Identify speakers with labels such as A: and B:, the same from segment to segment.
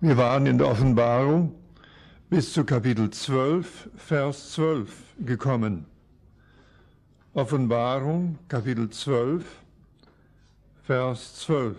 A: Wir waren in der Offenbarung bis zu Kapitel 12, Vers 12 gekommen. Offenbarung, Kapitel 12, Vers 12.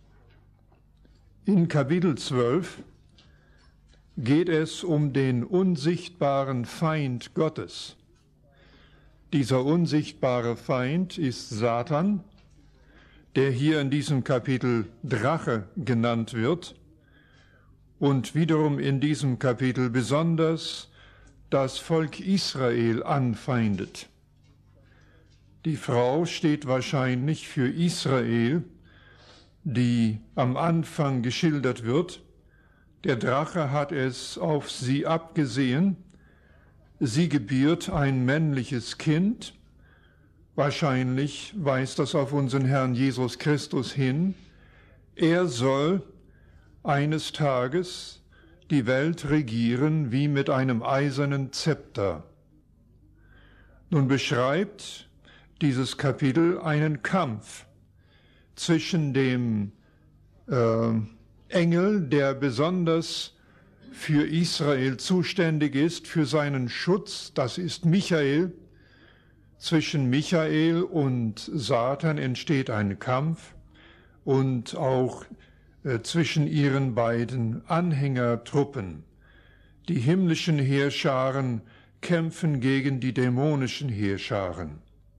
A: In Kapitel 12 geht es um den unsichtbaren Feind Gottes. Dieser unsichtbare Feind ist Satan, der hier in diesem Kapitel Drache genannt wird und wiederum in diesem Kapitel besonders das Volk Israel anfeindet. Die Frau steht wahrscheinlich für Israel, die am Anfang geschildert wird. Der Drache hat es auf sie abgesehen. Sie gebiert ein männliches Kind. Wahrscheinlich weist das auf unseren Herrn Jesus Christus hin. Er soll eines Tages die Welt regieren wie mit einem eisernen Zepter. Nun beschreibt dieses Kapitel einen Kampf zwischen dem Engel, der besonders für Israel zuständig ist, für seinen Schutz, das ist Michael. Zwischen Michael und Satan entsteht ein Kampf und auch zwischen ihren beiden Anhängertruppen. Die himmlischen Heerscharen kämpfen gegen die dämonischen Heerscharen.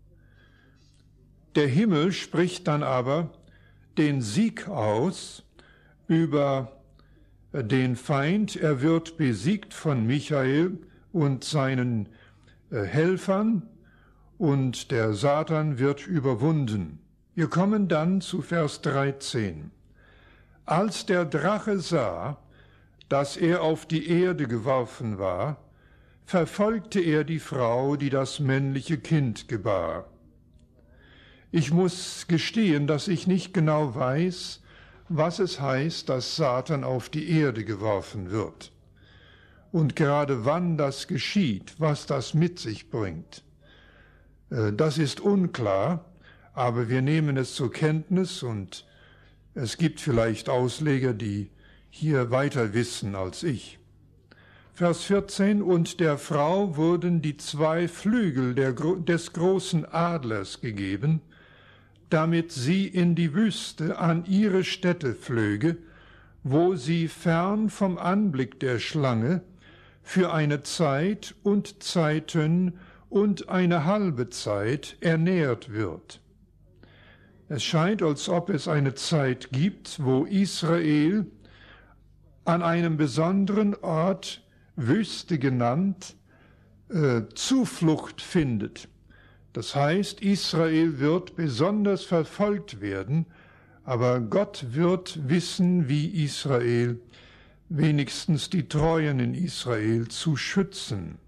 A: Der Himmel spricht dann aber den Sieg aus über den Feind. Er wird besiegt von Michael und seinen Helfern und der Satan wird überwunden. Wir kommen dann zu Vers 13. Als der Drache sah, dass er auf die Erde geworfen war, verfolgte er die Frau, die das männliche Kind gebar. Ich muss gestehen, dass ich nicht genau weiß, was es heißt, dass Satan auf die Erde geworfen wird. Und gerade wann das geschieht, was das mit sich bringt. Das ist unklar, aber wir nehmen es zur Kenntnis und es gibt vielleicht Ausleger, die hier weiter wissen als ich. Vers 14, und der Frau wurden die 2 Flügel des großen Adlers gegeben, damit sie in die Wüste an ihre Stätte flöge, wo sie fern vom Anblick der Schlange für eine Zeit und Zeiten und eine halbe Zeit ernährt wird. Es scheint, als ob es eine Zeit gibt, wo Israel an einem besonderen Ort, Wüste genannt, Zuflucht findet. Das heißt, Israel wird besonders verfolgt werden, aber Gott wird wissen, wie Israel, wenigstens die Treuen in Israel, zu schützen.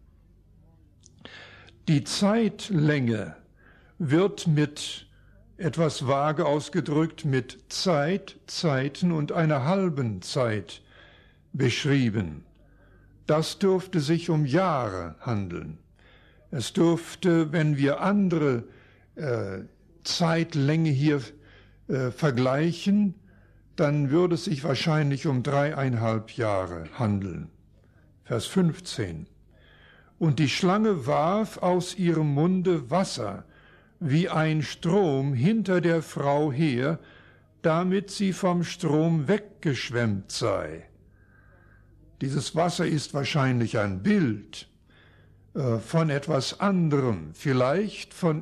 A: Die Zeitlänge wird mit etwas vage ausgedrückt mit Zeit, Zeiten und einer halben Zeit beschrieben. Das dürfte sich um Jahre handeln. Es dürfte, wenn wir andere Zeitlänge hier vergleichen, dann würde es sich wahrscheinlich um 3,5 Jahre handeln. Vers 15. Und die Schlange warf aus ihrem Munde Wasser, wie ein Strom hinter der Frau her, damit sie vom Strom weggeschwemmt sei. Dieses Wasser ist wahrscheinlich ein Bild von etwas anderem, vielleicht von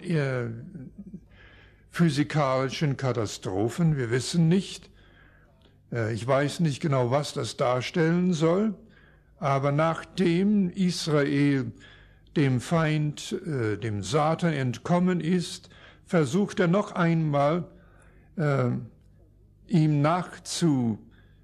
A: physikalischen Katastrophen, wir wissen nicht. Ich weiß nicht genau, was das darstellen soll, aber nachdem Israel dem Feind, dem Satan entkommen ist, versucht er noch einmal, ihm nachzujagen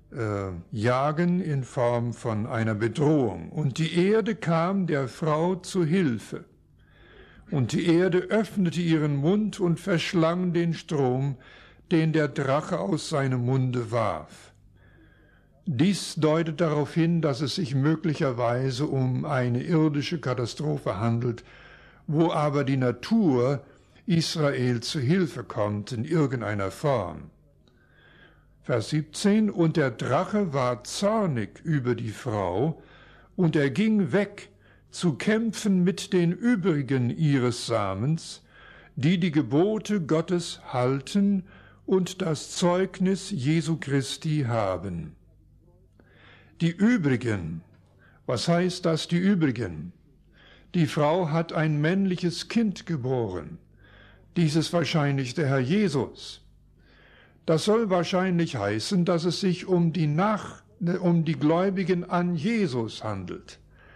A: in Form von einer Bedrohung. Und die Erde kam der Frau zu Hilfe. Und die Erde öffnete ihren Mund und verschlang den Strom, den der Drache aus seinem Munde warf. Dies deutet darauf hin, dass es sich möglicherweise um eine irdische Katastrophe handelt, wo aber die Natur Israel zu Hilfe kommt in irgendeiner Form. Vers 17, und der Drache war zornig über die Frau, und er ging weg, zu kämpfen mit den übrigen ihres Samens, die die Gebote Gottes halten und das Zeugnis Jesu Christi haben. Die übrigen, was heißt das, die übrigen? Die Frau hat ein männliches Kind geboren. Dies ist wahrscheinlich der Herr Jesus. Das soll wahrscheinlich heißen, dass es sich um die Gläubigen an Jesus handelt.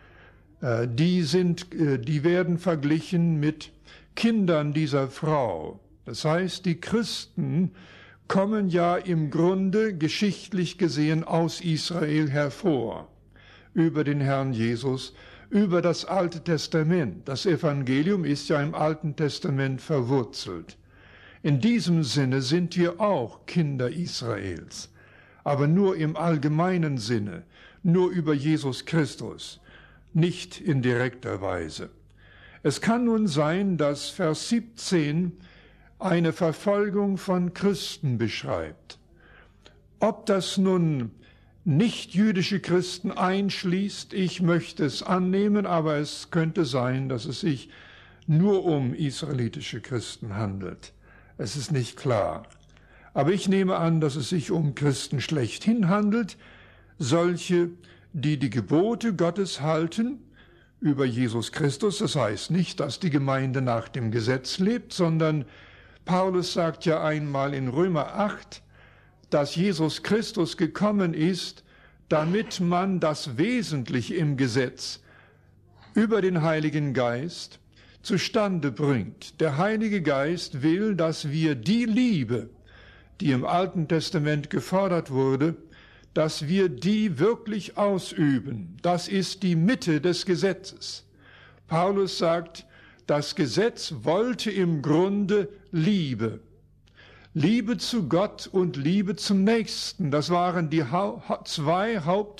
A: Die werden verglichen mit Kindern dieser Frau. Das heißt, die Christen kommen ja im Grunde geschichtlich gesehen aus Israel hervor, über den Herrn Jesus, über das Alte Testament. Das Evangelium ist ja im Alten Testament verwurzelt. In diesem Sinne sind wir auch Kinder Israels, aber nur im allgemeinen Sinne, nur über Jesus Christus, nicht in direkter Weise. Es kann nun sein, dass Vers 17 eine Verfolgung von Christen beschreibt. Ob das nun nicht-jüdische Christen einschließt, ich möchte es annehmen, aber es könnte sein, dass es sich nur um israelitische Christen handelt. Es ist nicht klar. Aber ich nehme an, dass es sich um Christen schlechthin handelt, solche, die die Gebote Gottes halten über Jesus Christus. Das heißt nicht, dass die Gemeinde nach dem Gesetz lebt, sondern Paulus sagt ja einmal in Römer 8, dass Jesus Christus gekommen ist, damit man das Wesentliche im Gesetz über den Heiligen Geist zustande bringt. Der Heilige Geist will, dass wir die Liebe, die im Alten Testament gefordert wurde, dass wir die wirklich ausüben. Das ist die Mitte des Gesetzes. Paulus sagt, das Gesetz wollte im Grunde Liebe. Liebe zu Gott und Liebe zum Nächsten. Das waren die zwei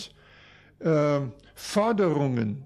A: Hauptforderungen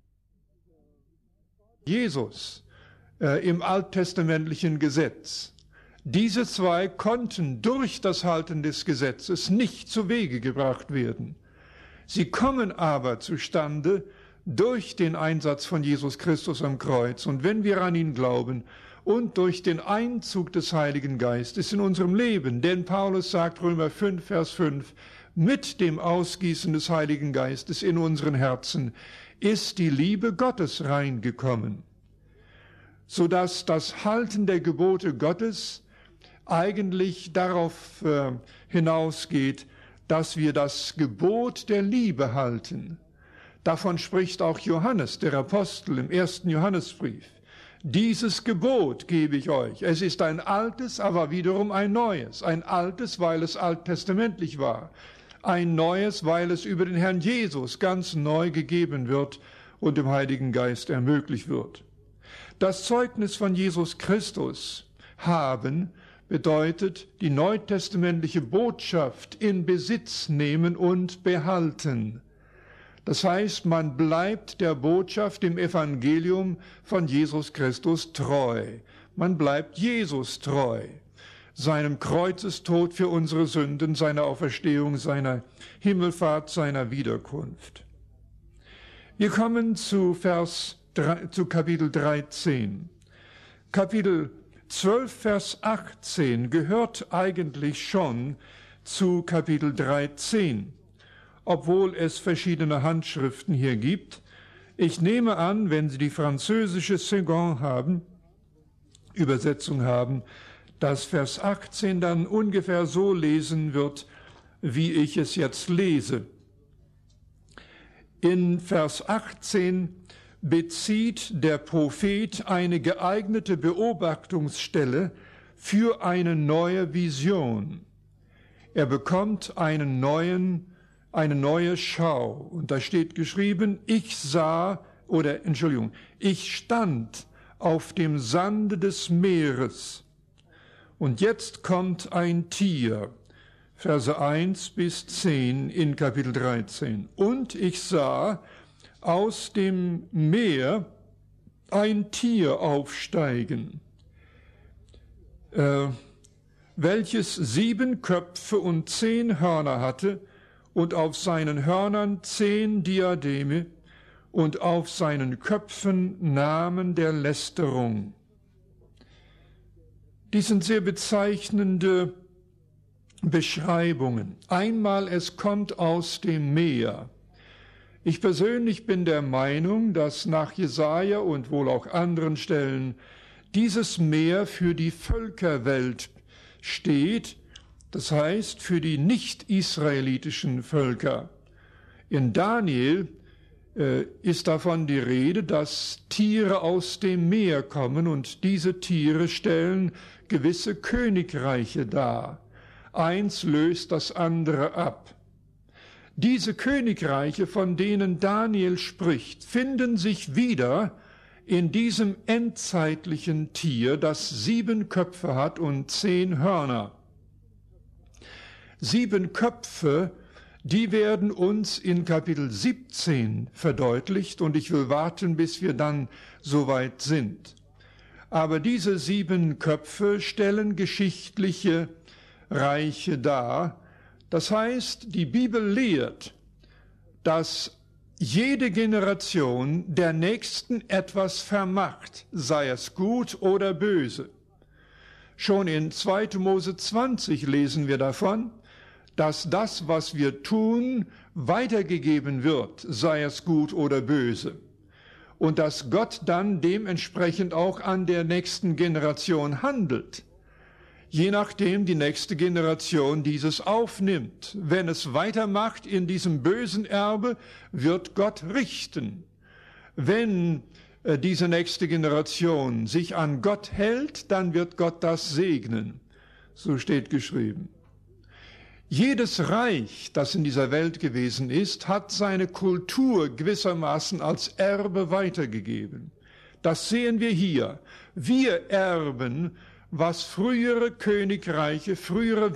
A: Jesus im alttestamentlichen Gesetz. Diese zwei konnten durch das Halten des Gesetzes nicht zu Wege gebracht werden. Sie kommen aber zustande durch den Einsatz von Jesus Christus am Kreuz. Und wenn wir an ihn glauben und durch den Einzug des Heiligen Geistes in unserem Leben, denn Paulus sagt, Römer 5, Vers 5, mit dem Ausgießen des Heiligen Geistes in unseren Herzen ist die Liebe Gottes reingekommen, sodass das Halten der Gebote Gottes eigentlich darauf hinausgeht, dass wir das Gebot der Liebe halten. Davon spricht auch Johannes, der Apostel, im 1. Johannesbrief. Dieses Gebot gebe ich euch. Es ist ein altes, aber wiederum ein neues. Ein altes, weil es alttestamentlich war. Ein neues, weil es über den Herrn Jesus ganz neu gegeben wird und dem Heiligen Geist ermöglicht wird. Das Zeugnis von Jesus Christus haben bedeutet die neutestamentliche Botschaft in Besitz nehmen und behalten. Das heißt, man bleibt der Botschaft im Evangelium von Jesus Christus treu. Man bleibt Jesus treu, seinem Kreuzestod für unsere Sünden, seiner Auferstehung, seiner Himmelfahrt, seiner Wiederkunft. Wir kommen zu Kapitel 13. Kapitel 12, Vers 18 gehört eigentlich schon zu Kapitel 13, obwohl es verschiedene Handschriften hier gibt. Ich nehme an, wenn Sie die französische Second haben, Übersetzung haben, dass Vers 18 dann ungefähr so lesen wird, wie ich es jetzt lese. In Vers 18 bezieht der Prophet eine geeignete Beobachtungsstelle für eine neue Vision. Er bekommt eine neue Schau. Und da steht geschrieben, ich stand auf dem Sande des Meeres. Und jetzt kommt ein Tier, Verse 1 bis 10 in Kapitel 13. Und ich sah aus dem Meer ein Tier aufsteigen. welches 7 Köpfe und 10 Hörner hatte, und auf seinen Hörnern 10 Diademe, und auf seinen Köpfen Namen der Lästerung. Dies sind sehr bezeichnende Beschreibungen. Einmal, es kommt aus dem Meer. Ich persönlich bin der Meinung, dass nach Jesaja und wohl auch anderen Stellen dieses Meer für die Völkerwelt steht, das heißt für die nicht-israelitischen Völker. In Daniel ist davon die Rede, dass Tiere aus dem Meer kommen und diese Tiere stellen gewisse Königreiche dar. Eins löst das andere ab. Diese Königreiche, von denen Daniel spricht, finden sich wieder in diesem endzeitlichen Tier, das 7 Köpfe hat und 10 Hörner. 7 Köpfe, die werden uns in Kapitel 17 verdeutlicht, und ich will warten, bis wir dann soweit sind. Aber diese 7 Köpfe stellen geschichtliche Reiche dar. Das heißt, die Bibel lehrt, dass jede Generation der Nächsten etwas vermacht, sei es gut oder böse. Schon in 2. Mose 20 lesen wir davon, dass das, was wir tun, weitergegeben wird, sei es gut oder böse. Und dass Gott dann dementsprechend auch an der nächsten Generation handelt, je nachdem die nächste Generation dieses aufnimmt. Wenn es weitermacht in diesem bösen Erbe, wird Gott richten. Wenn diese nächste Generation sich an Gott hält, dann wird Gott das segnen. So steht geschrieben. Jedes Reich, das in dieser Welt gewesen ist, hat seine Kultur gewissermaßen als Erbe weitergegeben. Das sehen wir hier. Wir erben, was frühere Königreiche, frühere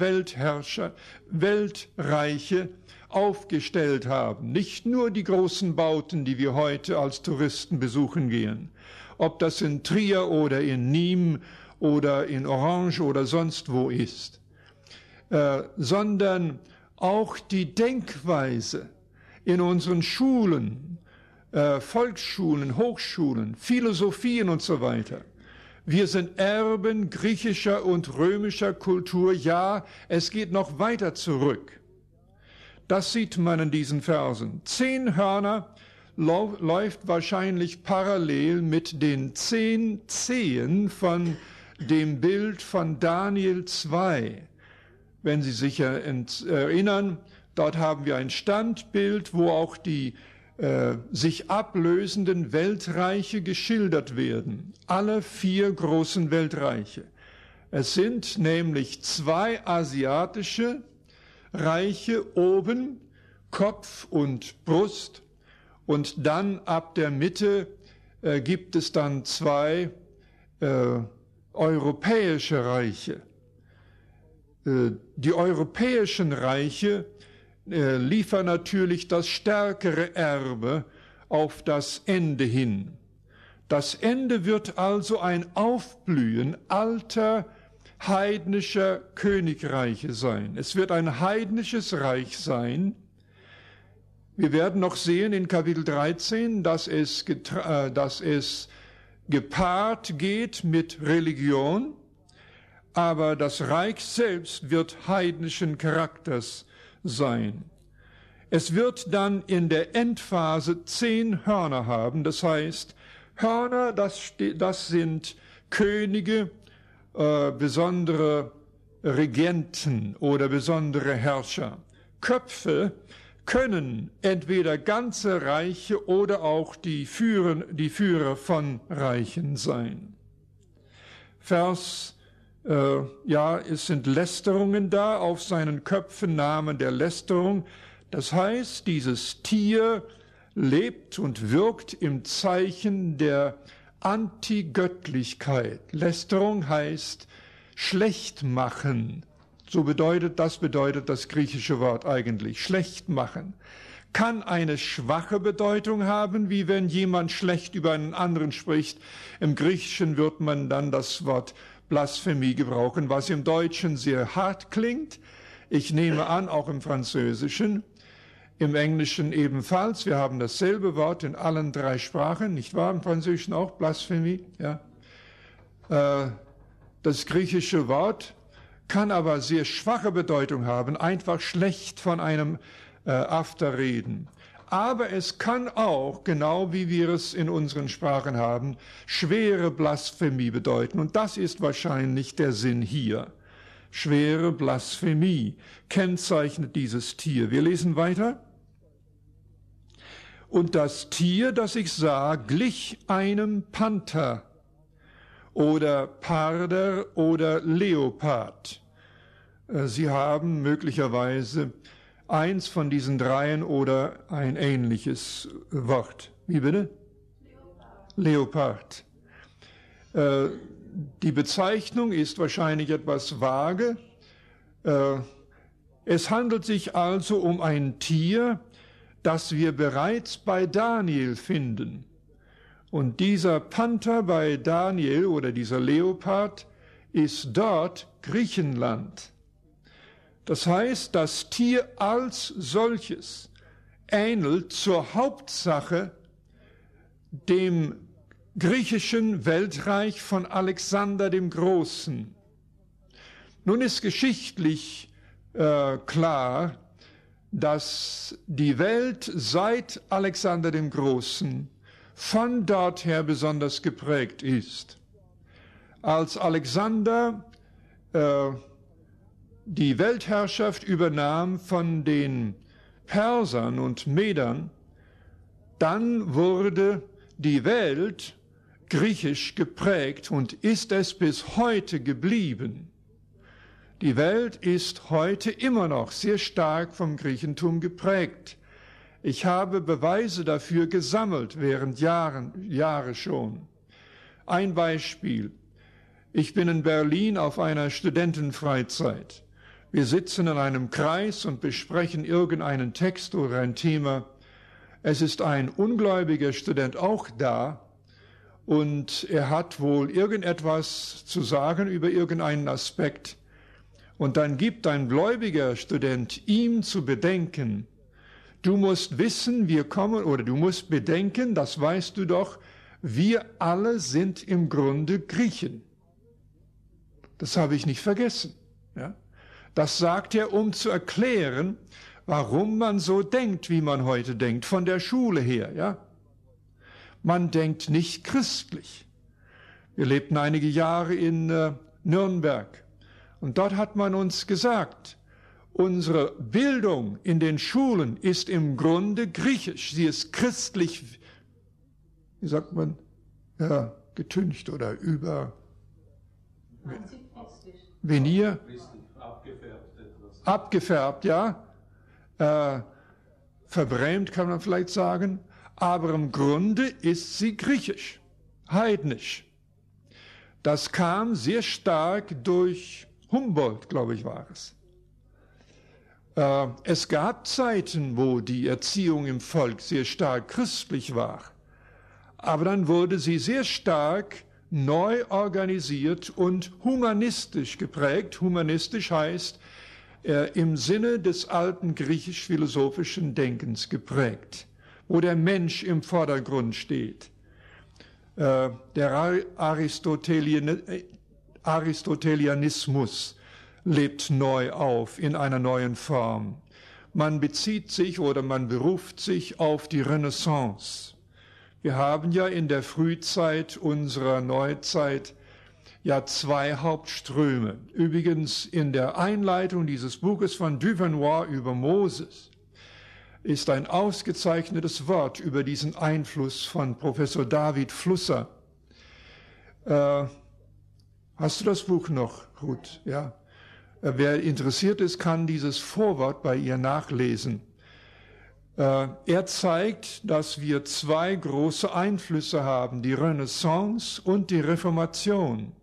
A: Weltreiche aufgestellt haben. Nicht nur die großen Bauten, die wir heute als Touristen besuchen gehen. Ob das in Trier oder in Nîmes oder in Orange oder sonst wo ist. Sondern auch die Denkweise in unseren Schulen, Volksschulen, Hochschulen, Philosophien und so weiter. Wir sind Erben griechischer und römischer Kultur. Ja, es geht noch weiter zurück. Das sieht man in diesen Versen. 10 Hörner läuft wahrscheinlich parallel mit den 10 Zehen von dem Bild von Daniel 2. Wenn Sie sich erinnern, dort haben wir ein Standbild, wo auch die sich ablösenden Weltreiche geschildert werden. Alle 4 großen Weltreiche. Es sind nämlich 2 asiatische Reiche oben, Kopf und Brust, und dann ab der Mitte gibt es dann 2 europäische Reiche. Die europäischen Reiche liefern natürlich das stärkere Erbe auf das Ende hin. Das Ende wird also ein Aufblühen alter heidnischer Königreiche sein. Es wird ein heidnisches Reich sein. Wir werden noch sehen in Kapitel 13, dass es gepaart geht mit Religion. Aber das Reich selbst wird heidnischen Charakters sein. Es wird dann in der Endphase 10 Hörner haben. Das heißt, Hörner, das sind Könige, besondere Regenten oder besondere Herrscher. Köpfe können entweder ganze Reiche oder auch die Führer von Reichen sein. Es sind Lästerungen da, auf seinen Köpfen Namen der Lästerung. Das heißt, dieses Tier lebt und wirkt im Zeichen der Antigöttlichkeit. Lästerung heißt schlecht machen. Das bedeutet das griechische Wort eigentlich, schlecht machen. Kann eine schwache Bedeutung haben, wie wenn jemand schlecht über einen anderen spricht. Im Griechischen wird man dann das Wort Blasphemie gebrauchen, was im Deutschen sehr hart klingt. Ich nehme an, auch im Französischen, im Englischen ebenfalls. Wir haben dasselbe Wort in allen drei Sprachen, nicht wahr? Im Französischen auch Blasphemie, ja. Das griechische Wort kann aber sehr schwache Bedeutung haben, einfach schlecht von einem After reden. Aber es kann auch, genau wie wir es in unseren Sprachen haben, schwere Blasphemie bedeuten. Und das ist wahrscheinlich der Sinn hier. Schwere Blasphemie kennzeichnet dieses Tier. Wir lesen weiter. Und das Tier, das ich sah, glich einem Panther oder Parder oder Leopard. Sie haben möglicherweise eins von diesen dreien oder ein ähnliches Wort. Wie bitte? Leopard. Die Bezeichnung ist wahrscheinlich etwas vage. Es handelt sich also um ein Tier, das wir bereits bei Daniel finden. Und dieser Panther bei Daniel oder dieser Leopard ist dort Griechenland. Das heißt, das Tier als solches ähnelt zur Hauptsache dem griechischen Weltreich von Alexander dem Großen. Nun ist geschichtlich klar, dass die Welt seit Alexander dem Großen von dort her besonders geprägt ist. Als Alexander die Weltherrschaft übernahm von den Persern und Medern, dann wurde die Welt griechisch geprägt und ist es bis heute geblieben. Die Welt ist heute immer noch sehr stark vom Griechentum geprägt. Ich habe Beweise dafür gesammelt während Jahre schon. Ein Beispiel. Ich bin in Berlin auf einer Studentenfreizeit. Wir sitzen in einem Kreis und besprechen irgendeinen Text oder ein Thema. Es ist ein ungläubiger Student auch da und er hat wohl irgendetwas zu sagen über irgendeinen Aspekt. Und dann gibt ein gläubiger Student ihm zu bedenken, du musst wissen, wir kommen, oder du musst bedenken, das weißt du doch, wir alle sind im Grunde Griechen. Das habe ich nicht vergessen. Ja? Das sagt er, um zu erklären, warum man so denkt, wie man heute denkt, von der Schule her. Ja? Man denkt nicht christlich. Wir lebten einige Jahre in Nürnberg und dort hat man uns gesagt, unsere Bildung in den Schulen ist im Grunde griechisch. Sie ist christlich, wie sagt man, ja, getüncht oder Venier. Abgefärbt, ja. Verbrämt kann man vielleicht sagen. Aber im Grunde ist sie griechisch, heidnisch. Das kam sehr stark durch Humboldt, glaube ich, war es. Es gab Zeiten, wo die Erziehung im Volk sehr stark christlich war. Aber dann wurde sie sehr stark neu organisiert und humanistisch geprägt. Humanistisch heißt im Sinne des alten griechisch-philosophischen Denkens geprägt, wo der Mensch im Vordergrund steht. Der Aristotelianismus lebt neu auf in einer neuen Form. Man bezieht sich oder man beruft sich auf die Renaissance. Wir haben ja in der Frühzeit unserer Neuzeit ja zwei Hauptströme. Übrigens in der Einleitung dieses Buches von Duvernoy über Moses ist ein ausgezeichnetes Wort über diesen Einfluss von Professor David Flusser. Hast du das Buch noch, Ruth? Ja. Wer interessiert ist, kann dieses Vorwort bei ihr nachlesen. Er zeigt, dass wir zwei große Einflüsse haben, die Renaissance und die Reformation.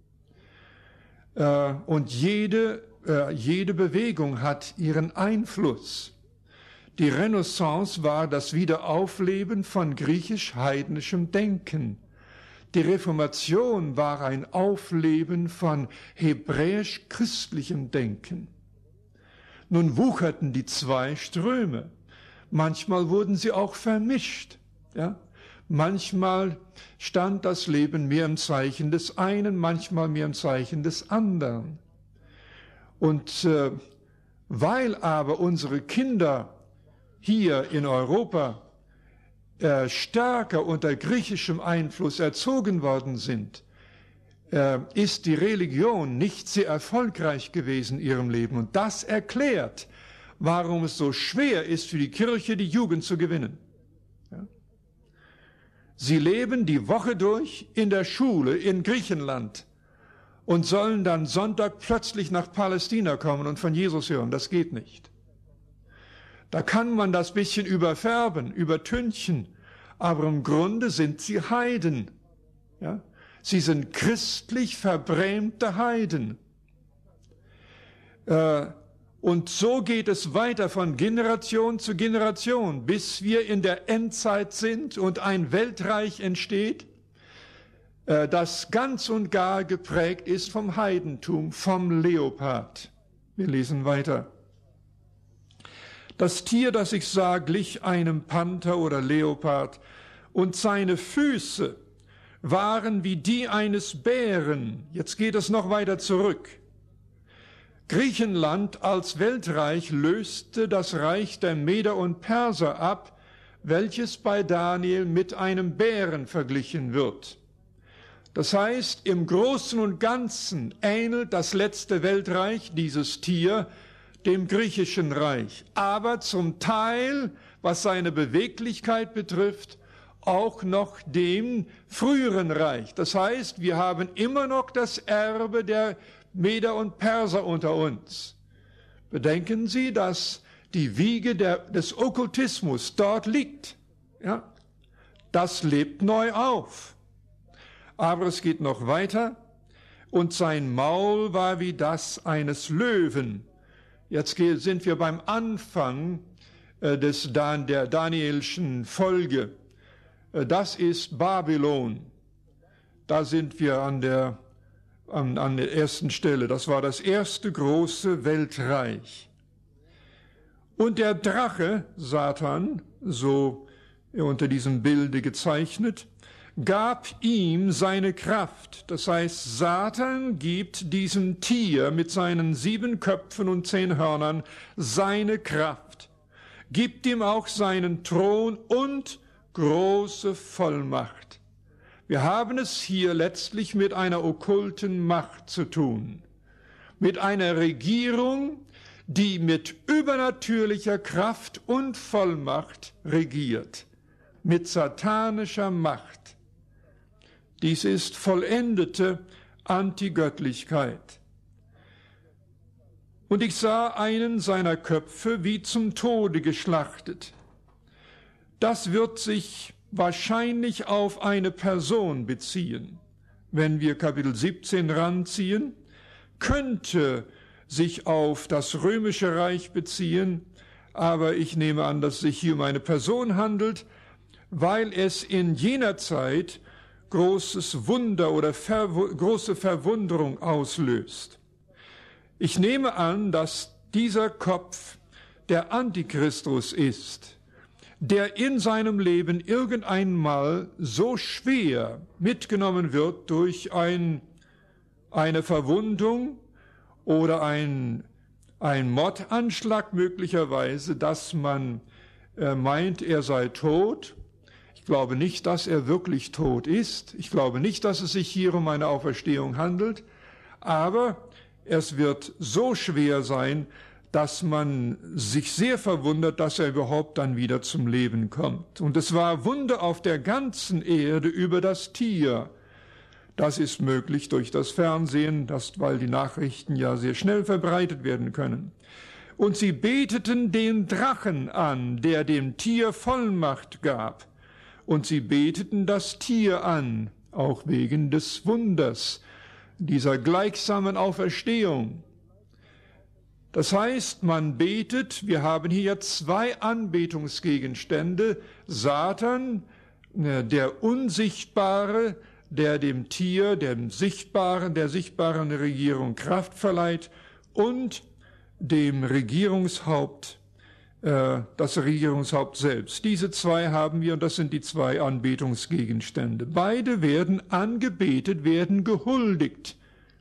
A: Und jede Bewegung hat ihren Einfluss. Die Renaissance war das Wiederaufleben von griechisch-heidnischem Denken. Die Reformation war ein Aufleben von hebräisch-christlichem Denken. Nun wucherten die zwei Ströme. Manchmal wurden sie auch vermischt. Ja? Manchmal stand das Leben mehr im Zeichen des einen, manchmal mehr im Zeichen des anderen. Und weil aber unsere Kinder hier in Europa stärker unter griechischem Einfluss erzogen worden sind, ist die Religion nicht sehr erfolgreich gewesen in ihrem Leben. Und das erklärt, warum es so schwer ist für die Kirche, die Jugend zu gewinnen. Ja? Sie leben die Woche durch in der Schule in Griechenland und sollen dann Sonntag plötzlich nach Palästina kommen und von Jesus hören. Das geht nicht. Da kann man das bisschen überfärben, übertünchen, aber im Grunde sind sie Heiden. Ja? Sie sind christlich verbrämte Heiden. Und so geht es weiter von Generation zu Generation, bis wir in der Endzeit sind und ein Weltreich entsteht, das ganz und gar geprägt ist vom Heidentum, vom Leopard. Wir lesen weiter. Das Tier, das ich sah, glich einem Panther oder Leopard, und seine Füße waren wie die eines Bären. Jetzt geht es noch weiter zurück. Griechenland als Weltreich löste das Reich der Meder und Perser ab, welches bei Daniel mit einem Bären verglichen wird. Das heißt, im Großen und Ganzen ähnelt das letzte Weltreich, dieses Tier, dem griechischen Reich, aber zum Teil, was seine Beweglichkeit betrifft, auch noch dem früheren Reich. Das heißt, wir haben immer noch das Erbe der Meder und Perser unter uns. Bedenken Sie, dass die Wiege des Okkultismus dort liegt. Ja? Das lebt neu auf. Aber es geht noch weiter. Und sein Maul war wie das eines Löwen. Jetzt sind wir beim Anfang der Danielschen Folge. Das ist Babylon. Da sind wir an der ersten Stelle. Das war das erste große Weltreich. Und der Drache, Satan, so unter diesem Bilde gezeichnet, gab ihm seine Kraft. Das heißt, Satan gibt diesem Tier mit seinen 7 Köpfen und 10 Hörnern seine Kraft, gibt ihm auch seinen Thron und große Vollmacht. Wir haben es hier letztlich mit einer okkulten Macht zu tun, mit einer Regierung, die mit übernatürlicher Kraft und Vollmacht regiert, mit satanischer Macht. Dies ist vollendete Antigöttlichkeit. Und ich sah einen seiner Köpfe wie zum Tode geschlachtet. Das wird sich wahrscheinlich auf eine Person beziehen. Wenn wir Kapitel 17 ranziehen, könnte sich auf das römische Reich beziehen, aber ich nehme an, dass es sich hier um eine Person handelt, weil es in jener Zeit großes Wunder oder große Verwunderung auslöst. Ich nehme an, dass dieser Kopf der Antichristus ist, der in seinem Leben irgendeinmal so schwer mitgenommen wird durch eine Verwundung oder ein Mordanschlag möglicherweise, dass man meint, er sei tot. Ich glaube nicht, dass er wirklich tot ist. Ich glaube nicht, dass es sich hier um eine Auferstehung handelt. Aber es wird so schwer sein, dass man sich sehr verwundert, dass er überhaupt dann wieder zum Leben kommt. Und es war Wunder auf der ganzen Erde über das Tier. Das ist möglich durch das Fernsehen, weil die Nachrichten ja sehr schnell verbreitet werden können. Und sie beteten den Drachen an, der dem Tier Vollmacht gab. Und sie beteten das Tier an, auch wegen des Wunders, dieser gleichsamen Auferstehung. Das heißt, man betet, wir haben hier 2 Anbetungsgegenstände, Satan, der Unsichtbare, der dem Tier, der sichtbaren Regierung Kraft verleiht, und dem Regierungshaupt, das Regierungshaupt selbst. Diese zwei haben wir, und das sind die zwei Anbetungsgegenstände. Beide werden angebetet, werden gehuldigt.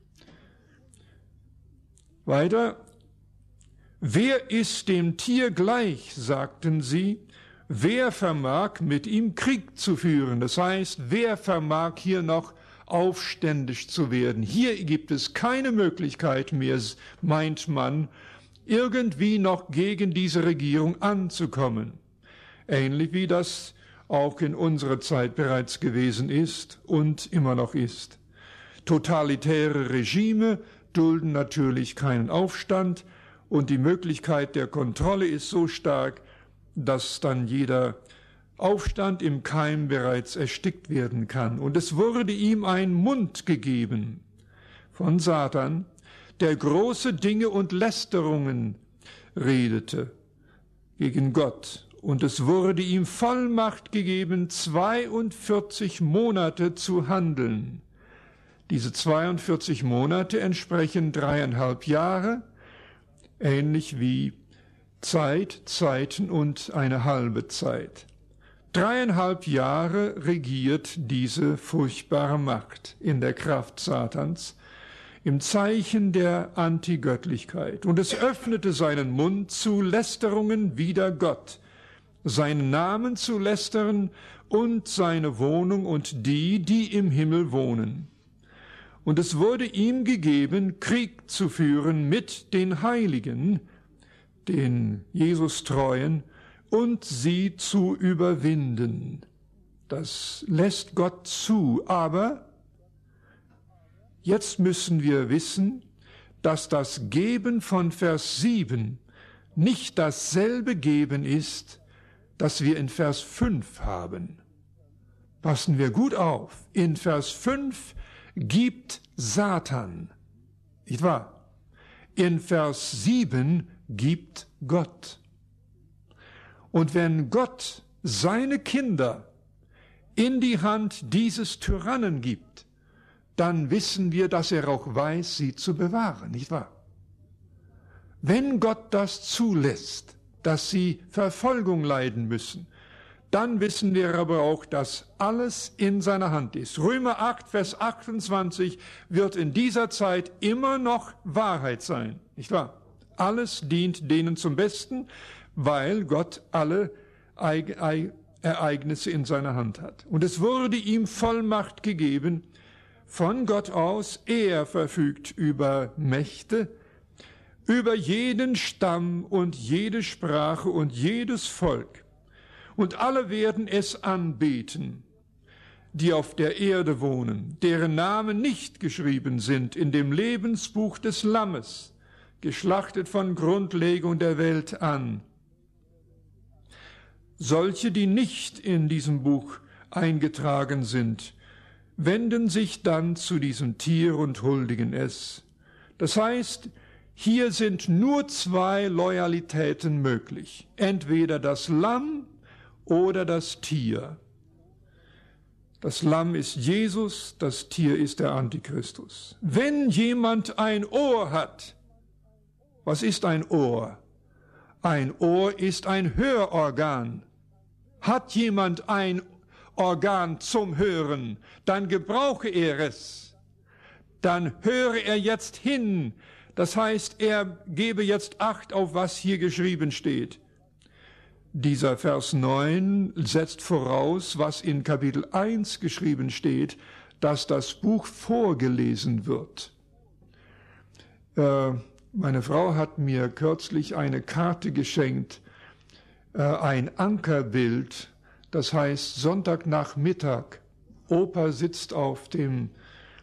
A: Weiter. Wer ist dem Tier gleich, sagten sie, wer vermag mit ihm Krieg zu führen? Das heißt, wer vermag hier noch aufständisch zu werden? Hier gibt es keine Möglichkeit mehr, meint man, irgendwie noch gegen diese Regierung anzukommen. Ähnlich wie das auch in unserer Zeit bereits gewesen ist und immer noch ist. Totalitäre Regime dulden natürlich keinen Aufstand, und die Möglichkeit der Kontrolle ist so stark, dass dann jeder Aufstand im Keim bereits erstickt werden kann. Und es wurde ihm ein Mund gegeben von Satan, der große Dinge und Lästerungen redete gegen Gott. Und es wurde ihm Vollmacht gegeben, 42 Monate zu handeln. Diese 42 Monate entsprechen 3,5 Jahre, ähnlich wie Zeit, Zeiten und eine halbe Zeit. 3,5 Jahre regiert diese furchtbare Macht in der Kraft Satans, im Zeichen der Antigöttlichkeit. Und es öffnete seinen Mund zu Lästerungen wider Gott, seinen Namen zu lästern und seine Wohnung und die im Himmel wohnen. Und es wurde ihm gegeben, Krieg zu führen mit den Heiligen, den Jesus-Treuen, und sie zu überwinden. Das lässt Gott zu, aber jetzt müssen wir wissen, dass das Geben von Vers 7 nicht dasselbe Geben ist, das wir in Vers 5 haben. Passen wir gut auf. In Vers 5 gibt Satan, nicht wahr? In Vers 7 gibt Gott. Und wenn Gott seine Kinder in die Hand dieses Tyrannen gibt, dann wissen wir, dass er auch weiß, sie zu bewahren, nicht wahr? Wenn Gott das zulässt, dass sie Verfolgung leiden müssen, dann wissen wir aber auch, dass alles in seiner Hand ist. Römer 8, Vers 28 wird in dieser Zeit immer noch Wahrheit sein, nicht wahr? Alles dient denen zum Besten, weil Gott alle Ereignisse in seiner Hand hat. Und es wurde ihm Vollmacht gegeben, von Gott aus, er verfügt über Mächte, über jeden Stamm und jede Sprache und jedes Volk. Und alle werden es anbeten, die auf der Erde wohnen, deren Namen nicht geschrieben sind in dem Lebensbuch des Lammes, geschlachtet von Grundlegung der Welt an. Solche, die nicht in diesem Buch eingetragen sind, wenden sich dann zu diesem Tier und huldigen es. Das heißt, hier sind nur 2 Loyalitäten möglich. Entweder das Lamm oder das Tier. Das Lamm ist Jesus, das Tier ist der Antichristus. Wenn jemand ein Ohr hat, was ist ein Ohr? Ein Ohr ist ein Hörorgan. Hat jemand ein Organ zum Hören, dann gebrauche er es. Dann höre er jetzt hin. Das heißt, er gebe jetzt Acht auf, was hier geschrieben steht. Dieser Vers 9 setzt voraus, was in Kapitel 1 geschrieben steht, dass das Buch vorgelesen wird. Meine Frau hat mir kürzlich eine Karte geschenkt, ein Ankerbild, das heißt Sonntagnachmittag. Opa sitzt auf dem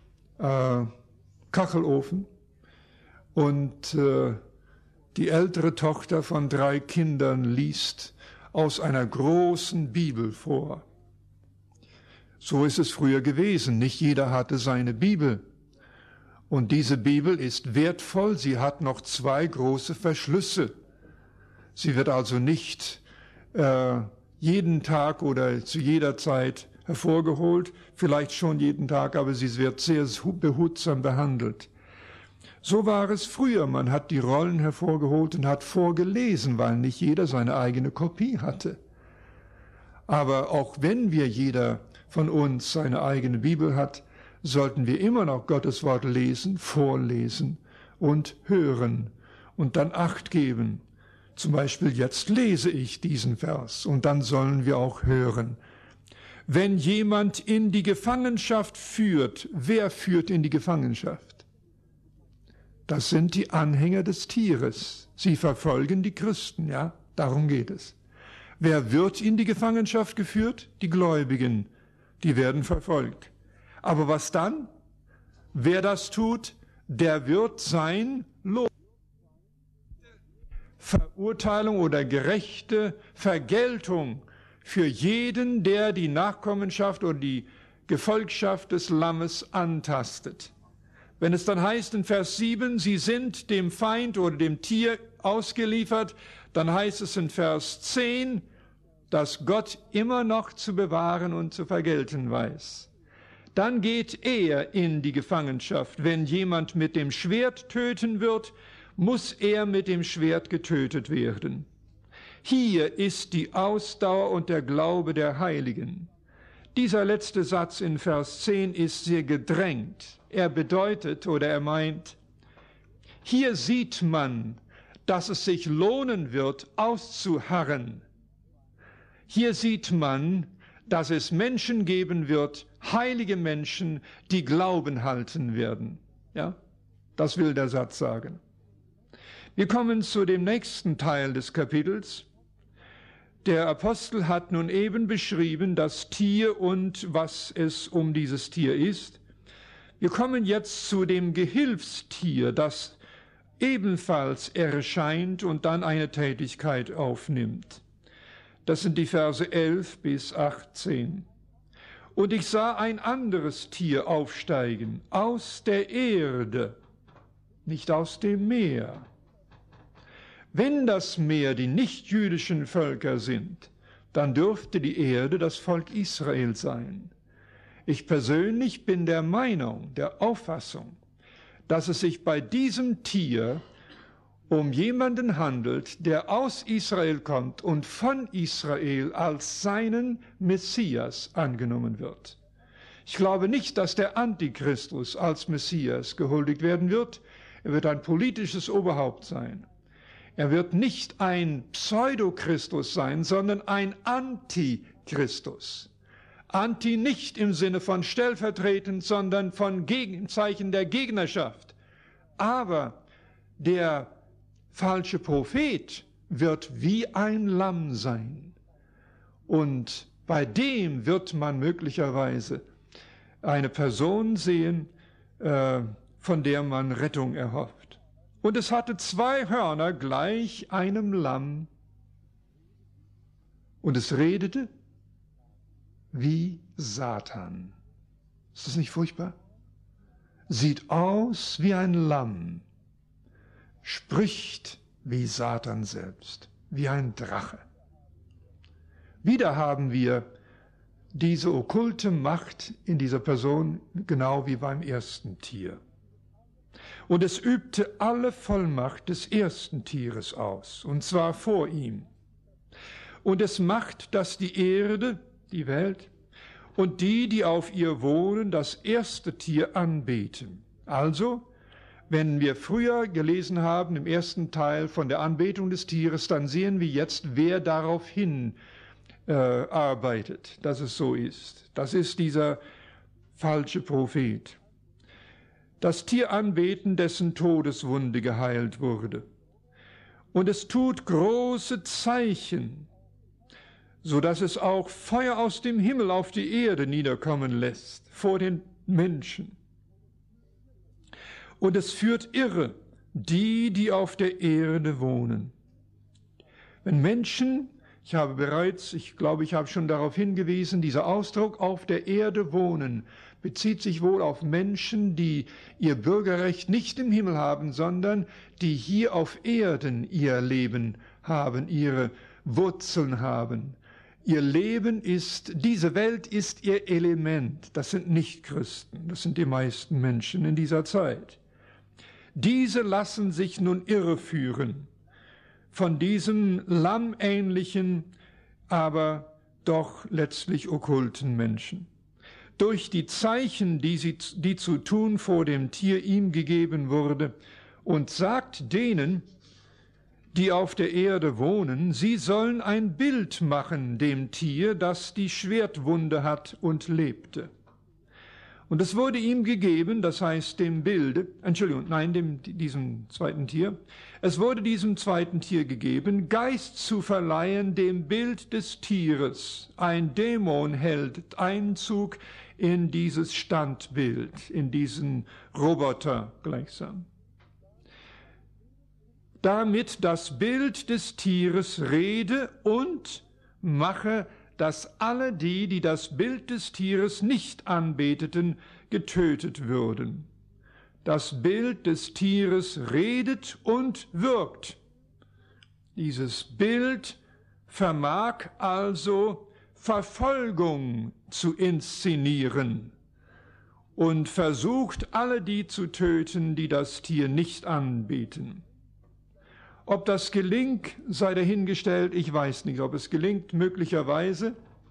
A: Kachelofen und die ältere Tochter von 3 Kindern liest aus einer großen Bibel vor. So ist es früher gewesen. Nicht jeder hatte seine Bibel. Und diese Bibel ist wertvoll. Sie hat noch 2 große Verschlüsse. Sie wird also nicht jeden Tag oder zu jeder Zeit hervorgeholt, vielleicht schon jeden Tag, aber sie wird sehr behutsam behandelt. So war es früher, man hat die Rollen hervorgeholt und hat vorgelesen, weil nicht jeder seine eigene Kopie hatte. Aber auch wenn jeder von uns seine eigene Bibel hat, sollten wir immer noch Gottes Wort lesen, vorlesen und hören und dann Acht geben. Zum Beispiel, jetzt lese ich diesen Vers und dann sollen wir auch hören. Wenn jemand in die Gefangenschaft führt, wer führt in die Gefangenschaft? Das sind die Anhänger des Tieres. Sie verfolgen die Christen, ja, darum geht es. Wer wird in die Gefangenschaft geführt? Die Gläubigen, die werden verfolgt. Aber was dann? Wer das tut, der wird sein Lohn. Verurteilung oder gerechte Vergeltung für jeden, der die Nachkommenschaft oder die Gefolgschaft des Lammes antastet. Wenn es dann heißt in Vers 7, sie sind dem Feind oder dem Tier ausgeliefert, dann heißt es in Vers 10, dass Gott immer noch zu bewahren und zu vergelten weiß. Dann geht er in die Gefangenschaft. Wenn jemand mit dem Schwert töten wird, muss er mit dem Schwert getötet werden. Hier ist die Ausdauer und der Glaube der Heiligen. Dieser letzte Satz in Vers 10 ist sehr gedrängt. Er bedeutet oder er meint, hier sieht man, dass es sich lohnen wird, auszuharren. Hier sieht man, dass es Menschen geben wird, heilige Menschen, die Glauben halten werden. Ja, das will der Satz sagen. Wir kommen zu dem nächsten Teil des Kapitels. Der Apostel hat nun eben beschrieben das Tier und was es um dieses Tier ist. Wir kommen jetzt zu dem Gehilfstier, das ebenfalls erscheint und dann eine Tätigkeit aufnimmt. Das sind die Verse 11 bis 18. Und ich sah ein anderes Tier aufsteigen, aus der Erde, nicht aus dem Meer. Wenn das Meer die nichtjüdischen Völker sind, dann dürfte die Erde das Volk Israel sein. Ich persönlich bin der Meinung, der Auffassung, dass es sich bei diesem Tier um jemanden handelt, der aus Israel kommt und von Israel als seinen Messias angenommen wird. Ich glaube nicht, dass der Antichristus als Messias gehuldigt werden wird. Er wird ein politisches Oberhaupt sein. Er wird nicht ein Pseudochristus sein, sondern ein Antichristus. Anti nicht im Sinne von stellvertretend, sondern im Zeichen der Gegnerschaft. Aber der falsche Prophet wird wie ein Lamm sein. Und bei dem wird man möglicherweise eine Person sehen, von der man Rettung erhofft. Und es hatte 2 Hörner gleich einem Lamm. Und es redete wie Satan. Ist das nicht furchtbar? Sieht aus wie ein Lamm, spricht wie Satan selbst, wie ein Drache. Wieder haben wir diese okkulte Macht in dieser Person, genau wie beim ersten Tier. Und es übte alle Vollmacht des ersten Tieres aus, und zwar vor ihm. Und es macht, dass die Erde, die Welt, und die auf ihr wohnen, das erste Tier anbeten. Also, wenn wir früher gelesen haben, im ersten Teil von der Anbetung des Tieres, dann sehen wir jetzt, wer darauf hin arbeitet, dass es so ist. Das ist dieser falsche Prophet. Das Tier anbeten, dessen Todeswunde geheilt wurde. Und es tut große Zeichen, so dass es auch Feuer aus dem Himmel auf die Erde niederkommen lässt, vor den Menschen. Und es führt irre die auf der Erde wohnen. Wenn Menschen, ich glaube, ich habe schon darauf hingewiesen, dieser Ausdruck auf der Erde wohnen bezieht sich wohl auf Menschen, die ihr Bürgerrecht nicht im Himmel haben, sondern die hier auf Erden ihr Leben haben, ihre Wurzeln haben, Ihr Leben ist, diese Welt ist ihr Element. Das sind Nichtchristen, das sind die meisten Menschen in dieser Zeit. Diese lassen sich nun irreführen von diesem lammähnlichen, aber doch letztlich okkulten Menschen. Durch die Zeichen, die zu tun vor dem Tier ihm gegeben wurde, und sagt denen, die auf der Erde wohnen, sie sollen ein Bild machen dem Tier, das die Schwertwunde hat und lebte. Und es wurde ihm gegeben, das heißt diesem zweiten Tier, es wurde diesem zweiten Tier gegeben, Geist zu verleihen dem Bild des Tieres. Ein Dämon hält Einzug in dieses Standbild, in diesen Roboter gleichsam. Damit das Bild des Tieres rede und mache, dass alle die das Bild des Tieres nicht anbeteten, getötet würden. Das Bild des Tieres redet und wirkt. Dieses Bild vermag also Verfolgung zu inszenieren und versucht, alle die zu töten, die das Tier nicht anbeten. Ob das gelingt, sei dahingestellt, ich weiß nicht. Ob es gelingt, möglicherweise.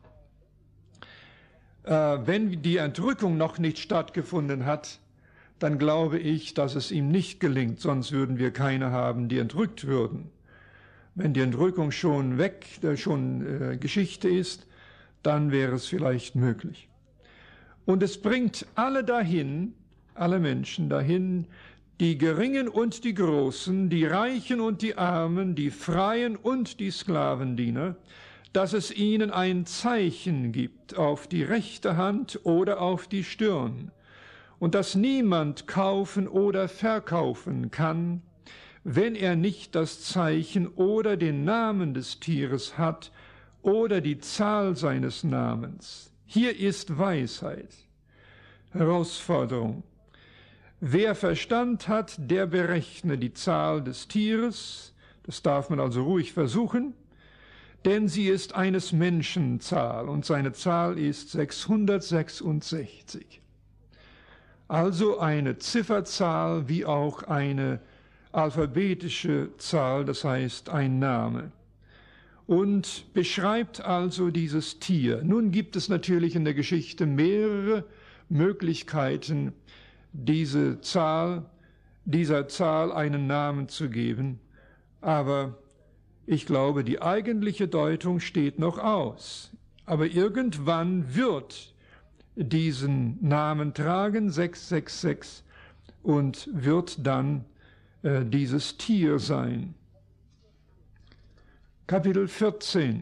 A: Wenn die Entrückung noch nicht stattgefunden hat, dann glaube ich, dass es ihm nicht gelingt, sonst würden wir keine haben, die entrückt würden. Wenn die Entrückung schon Geschichte ist, dann wäre es vielleicht möglich. Und es bringt alle Menschen dahin, die Geringen und die Großen, die Reichen und die Armen, die Freien und die Sklavendiener, dass es ihnen ein Zeichen gibt auf die rechte Hand oder auf die Stirn und dass niemand kaufen oder verkaufen kann, wenn er nicht das Zeichen oder den Namen des Tieres hat oder die Zahl seines Namens. Hier ist Weisheit. Herausforderung. Wer Verstand hat, der berechne die Zahl des Tieres, das darf man also ruhig versuchen, denn sie ist eines Menschen Zahl und seine Zahl ist 666. Also eine Zifferzahl wie auch eine alphabetische Zahl, das heißt ein Name. Und beschreibt also dieses Tier. Nun gibt es natürlich in der Geschichte mehrere Möglichkeiten, dieser Zahl einen Namen zu geben, aber ich glaube, die eigentliche Deutung steht noch aus. Aber irgendwann wird diesen Namen tragen, 666, und wird dann dieses Tier sein. Kapitel 14.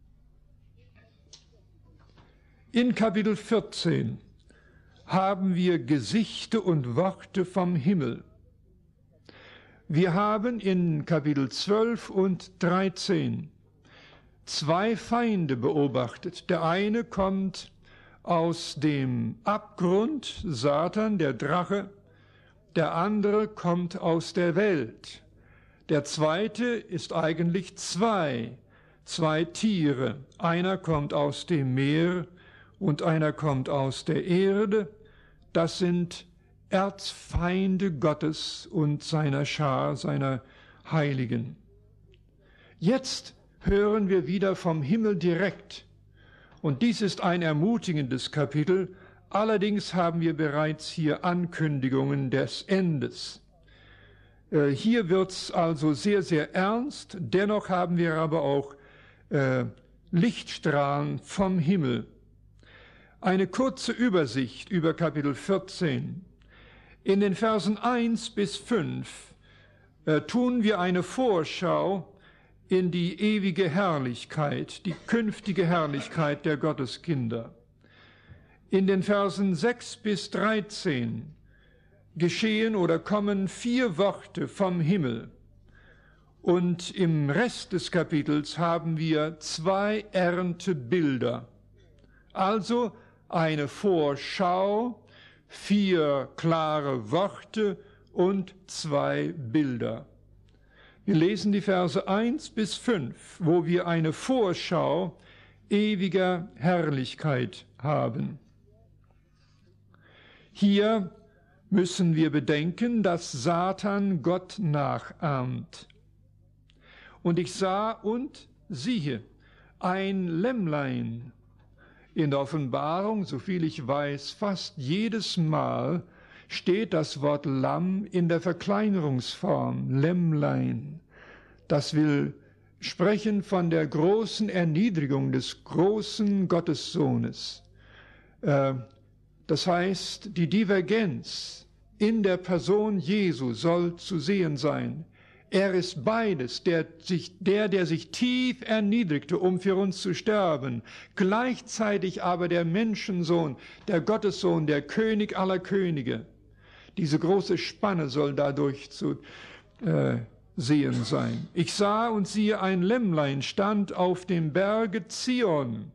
A: In Kapitel 14 haben wir Gesichte und Worte vom Himmel. Wir haben in Kapitel 12 und 13 zwei Feinde beobachtet. Der eine kommt aus dem Abgrund, Satan, der Drache. Der andere kommt aus der Welt. Der zweite ist eigentlich zwei Tiere. Einer kommt aus dem Meer und einer kommt aus der Erde. Das sind Erzfeinde Gottes und seiner Schar, seiner Heiligen. Jetzt hören wir wieder vom Himmel direkt. Und dies ist ein ermutigendes Kapitel. Allerdings haben wir bereits hier Ankündigungen des Endes. Hier wird's also sehr, sehr ernst. Dennoch haben wir aber auch Lichtstrahlen vom Himmel. Eine kurze Übersicht über Kapitel 14. In den Versen 1 bis 5 tun wir eine Vorschau in die ewige Herrlichkeit, die künftige Herrlichkeit der Gotteskinder. In den Versen 6 bis 13 geschehen oder kommen 4 Worte vom Himmel. Und im Rest des Kapitels haben wir 2 Erntebilder. Also eine Vorschau, 4 klare Worte und 2 Bilder. Wir lesen die Verse 1 bis 5, wo wir eine Vorschau ewiger Herrlichkeit haben. Hier müssen wir bedenken, dass Satan Gott nachahmt. Und ich sah und siehe, ein Lämmlein. In der Offenbarung, soviel ich weiß, fast jedes Mal steht das Wort Lamm in der Verkleinerungsform, Lämmlein. Das will sprechen von der großen Erniedrigung des großen Gottessohnes. Das heißt, die Divergenz in der Person Jesu soll zu sehen sein. Er ist beides, der sich tief erniedrigte, um für uns zu sterben, gleichzeitig aber der Menschensohn, der Gottessohn, der König aller Könige. Diese große Spanne soll dadurch zu sehen sein. Ich sah und siehe, ein Lämmlein stand auf dem Berge Zion.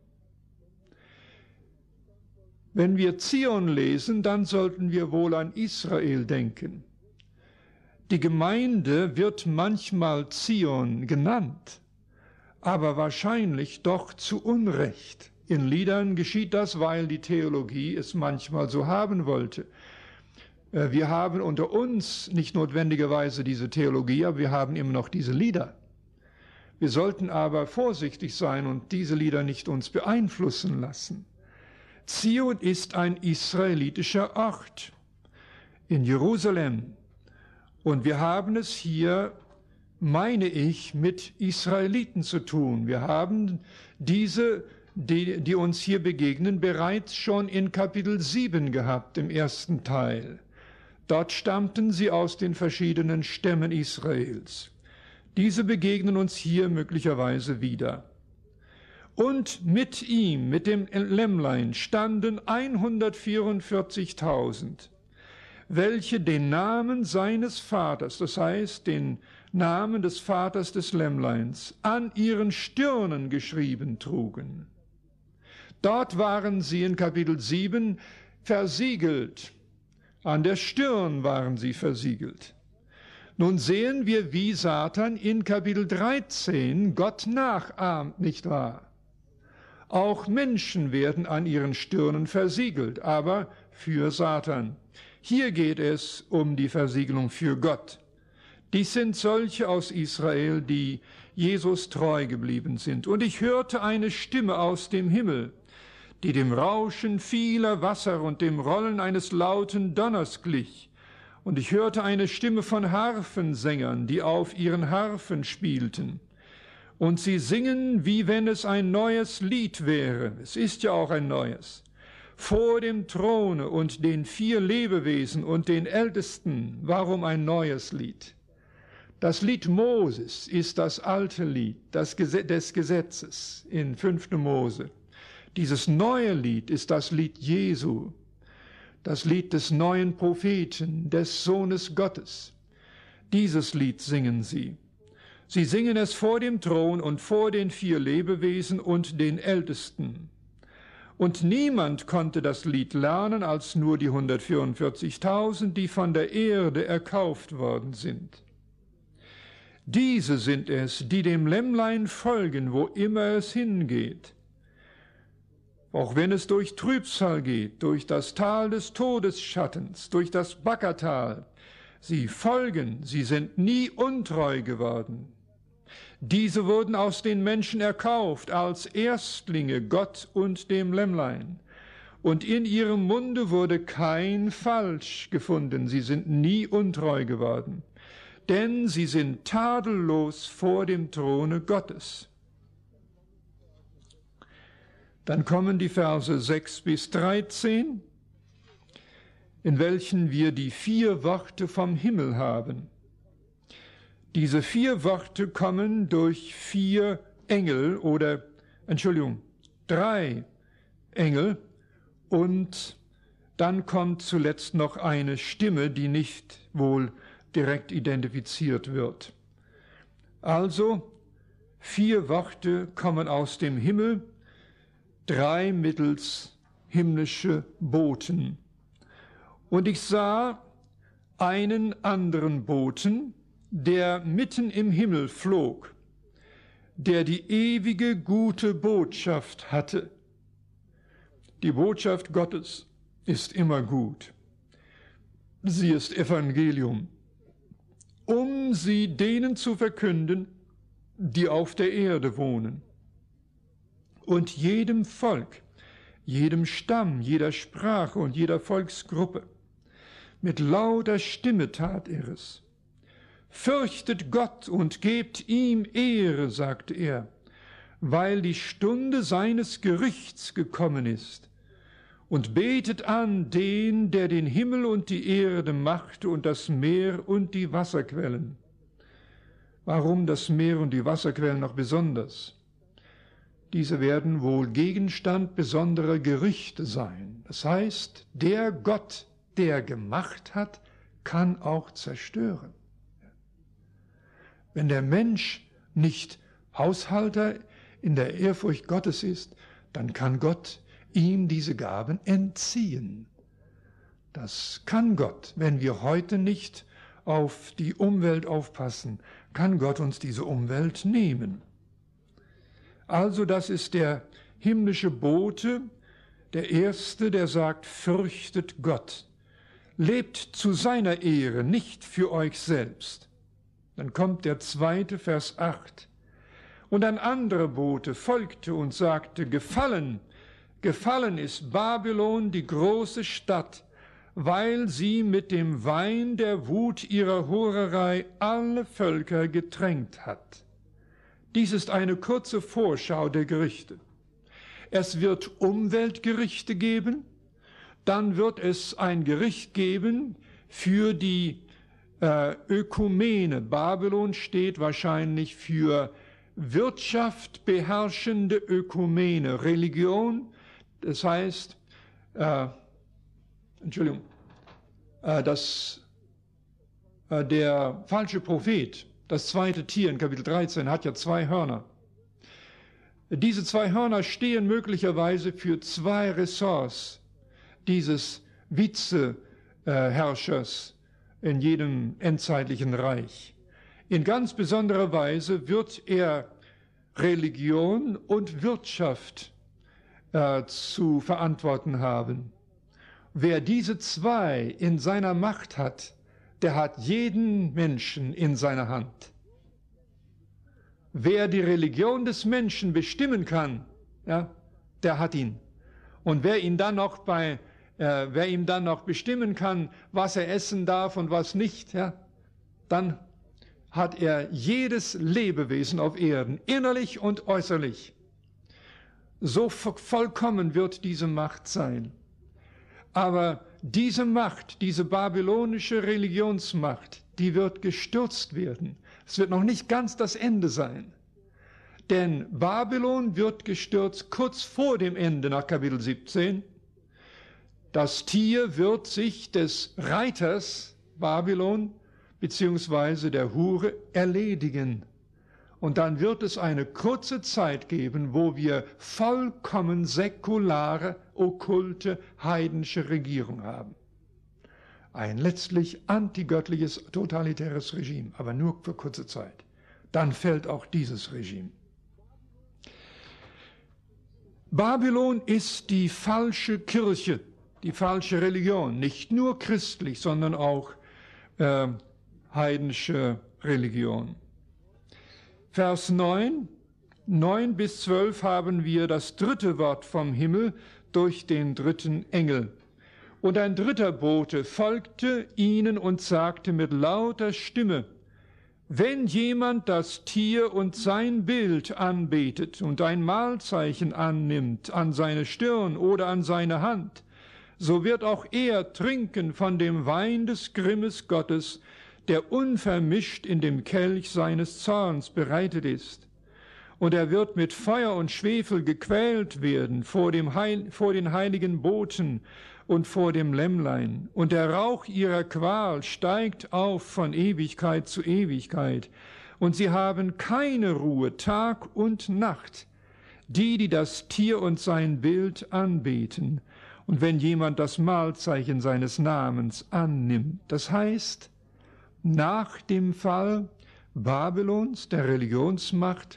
A: Wenn wir Zion lesen, dann sollten wir wohl an Israel denken. Die Gemeinde wird manchmal Zion genannt, aber wahrscheinlich doch zu Unrecht. In Liedern geschieht das, weil die Theologie es manchmal so haben wollte. Wir haben unter uns nicht notwendigerweise diese Theologie, aber wir haben immer noch diese Lieder. Wir sollten aber vorsichtig sein und diese Lieder nicht uns beeinflussen lassen. Zion ist ein israelitischer Ort in Jerusalem. Und wir haben es hier, meine ich, mit Israeliten zu tun. Wir haben diese, die uns hier begegnen, bereits schon in Kapitel 7 gehabt, im ersten Teil. Dort stammten sie aus den verschiedenen Stämmen Israels. Diese begegnen uns hier möglicherweise wieder. Und mit ihm, mit dem Lämmlein, standen 144.000, welche den Namen seines Vaters, das heißt den Namen des Vaters des Lämmleins, an ihren Stirnen geschrieben trugen. Dort waren sie in Kapitel 7 versiegelt. An der Stirn waren sie versiegelt. Nun sehen wir, wie Satan in Kapitel 13 Gott nachahmt, nicht wahr? Auch Menschen werden an ihren Stirnen versiegelt, aber für Satan. Hier geht es um die Versiegelung für Gott. Dies sind solche aus Israel, die Jesus treu geblieben sind. Und ich hörte eine Stimme aus dem Himmel, die dem Rauschen vieler Wasser und dem Rollen eines lauten Donners glich. Und ich hörte eine Stimme von Harfensängern, die auf ihren Harfen spielten. Und sie singen, wie wenn es ein neues Lied wäre. Es ist ja auch ein neues. Vor dem Throne und den 4 Lebewesen und den Ältesten. Warum ein neues Lied? Das Lied Moses ist das alte Lied des Gesetzes in 5. Mose. Dieses neue Lied ist das Lied Jesu, das Lied des neuen Propheten, des Sohnes Gottes. Dieses Lied singen sie. Sie singen es vor dem Thron und vor den 4 Lebewesen und den Ältesten. Und niemand konnte das Lied lernen, als nur die 144.000, die von der Erde erkauft worden sind. Diese sind es, die dem Lämmlein folgen, wo immer es hingeht. Auch wenn es durch Trübsal geht, durch das Tal des Todesschattens, durch das Backertal, sie folgen, sie sind nie untreu geworden. Diese wurden aus den Menschen erkauft als Erstlinge Gott und dem Lämmlein. Und in ihrem Munde wurde kein Falsch gefunden. Sie sind nie untreu geworden. Denn sie sind tadellos vor dem Throne Gottes. Dann kommen die Verse 6 bis 13, in welchen wir die 4 Worte vom Himmel haben. Diese 4 Worte kommen durch 4 Engel 3 Engel und dann kommt zuletzt noch eine Stimme, die nicht wohl direkt identifiziert wird. Also 4 Worte kommen aus dem Himmel, 3 mittels himmlische Boten. Und ich sah einen anderen Boten, der mitten im Himmel flog. der die ewige gute Botschaft hatte. Die Botschaft Gottes ist immer gut. Sie ist Evangelium, um sie denen zu verkünden, die auf der Erde wohnen. Und jedem Volk, jedem Stamm, jeder Sprache und jeder Volksgruppe. Mit lauter Stimme tat er es. Fürchtet Gott und gebt ihm Ehre, sagte er, weil die Stunde seines Gerichts gekommen ist. Und betet an den, der den Himmel und die Erde machte und das Meer und die Wasserquellen. Warum das Meer und die Wasserquellen noch besonders? Diese werden wohl Gegenstand besonderer Gerichte sein. Das heißt, der Gott, der gemacht hat, kann auch zerstören. Wenn der Mensch nicht Haushalter in der Ehrfurcht Gottes ist, dann kann Gott ihm diese Gaben entziehen. Das kann Gott. Wenn wir heute nicht auf die Umwelt aufpassen, kann Gott uns diese Umwelt nehmen. Also das ist der himmlische Bote, der Erste, der sagt, fürchtet Gott. Lebt zu seiner Ehre, nicht für euch selbst. Dann kommt der zweite, Vers 8. Und ein anderer Bote folgte und sagte, gefallen ist Babylon, die große Stadt, weil sie mit dem Wein der Wut ihrer Hurerei alle Völker getränkt hat. Dies ist eine kurze Vorschau der Gerichte. Es wird Umweltgerichte geben, dann wird es ein Gericht geben für die Ökumene. Babylon steht wahrscheinlich für Wirtschaft beherrschende Ökumene, Religion. Das heißt, der falsche Prophet, das zweite Tier in Kapitel 13, hat ja 2 Hörner. Diese 2 Hörner stehen möglicherweise für 2 Ressorts dieses Vizeherrschers in jedem endzeitlichen Reich. In ganz besonderer Weise wird er Religion und Wirtschaft zu verantworten haben. Wer diese 2 in seiner Macht hat, der hat jeden Menschen in seiner Hand. Wer die Religion des Menschen bestimmen kann, ja, der hat ihn. Und wer ihm dann noch bestimmen kann, was er essen darf und was nicht, ja, dann hat er jedes Lebewesen auf Erden, innerlich und äußerlich. So vollkommen wird diese Macht sein. Aber diese Macht, diese babylonische Religionsmacht, die wird gestürzt werden. Es wird noch nicht ganz das Ende sein. Denn Babylon wird gestürzt kurz vor dem Ende nach Kapitel 17. Das Tier wird sich des Reiters Babylon beziehungsweise der Hure erledigen. Und dann wird es eine kurze Zeit geben, wo wir vollkommen säkulare, okkulte, heidnische Regierung haben. Ein letztlich antigöttliches, totalitäres Regime, aber nur für kurze Zeit. Dann fällt auch dieses Regime. Babylon ist die falsche Kirche, die falsche Religion, nicht nur christlich, sondern auch heidnische Religion. Vers 9 bis 12 haben wir das 3. Wort vom Himmel durch den 3. Engel. Und ein 3. Bote folgte ihnen und sagte mit lauter Stimme, wenn jemand das Tier und sein Bild anbetet und ein Mahlzeichen annimmt an seine Stirn oder an seine Hand, so wird auch er trinken von dem Wein des Grimmes Gottes, der unvermischt in dem Kelch seines Zorns bereitet ist. Und er wird mit Feuer und Schwefel gequält werden vor den heiligen Boten und vor dem Lämmlein. Und der Rauch ihrer Qual steigt auf von Ewigkeit zu Ewigkeit. Und sie haben keine Ruhe, Tag und Nacht, die das Tier und sein Bild anbeten. Und wenn jemand das Mahlzeichen seines Namens annimmt, das heißt, nach dem Fall Babylons, der Religionsmacht,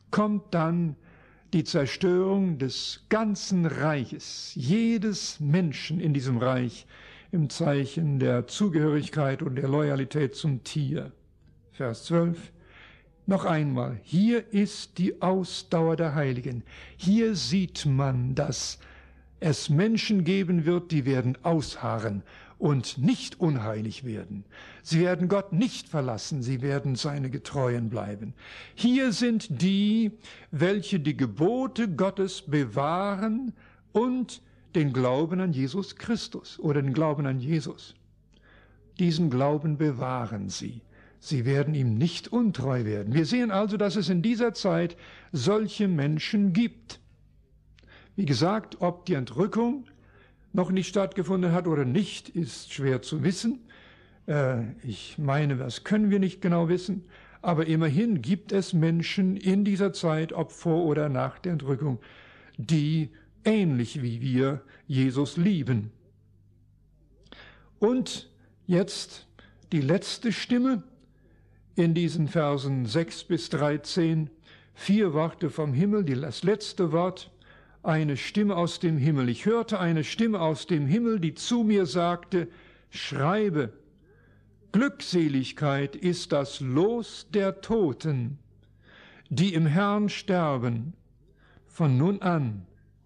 A: kommt dann die Zerstörung des ganzen Reiches, jedes Menschen in diesem Reich, im Zeichen der Zugehörigkeit und der Loyalität zum Tier. Vers 12. Noch einmal, hier ist die Ausdauer der Heiligen. Hier sieht man, dass es Menschen geben wird, die werden ausharren und nicht unheilig werden. Sie werden Gott nicht verlassen, sie werden seine Getreuen bleiben. Hier sind die, welche die Gebote Gottes bewahren und den Glauben an Jesus Christus oder den Glauben an Jesus. Diesen Glauben bewahren sie. Sie werden ihm nicht untreu werden. Wir sehen also, dass es in dieser Zeit solche Menschen gibt. Wie gesagt, ob die Entrückung noch nicht stattgefunden hat oder nicht, ist schwer zu wissen. Ich meine, das können wir nicht genau wissen. Aber immerhin gibt es Menschen in dieser Zeit, ob vor oder nach der Entrückung, die ähnlich wie wir Jesus lieben. Und jetzt die letzte Stimme in diesen Versen 6 bis 13. 4 Worte vom Himmel, das letzte Wort, eine Stimme aus dem Himmel. Ich hörte eine Stimme aus dem Himmel, die zu mir sagte, schreibe, Glückseligkeit ist das Los der Toten, die im Herrn sterben. Von nun an,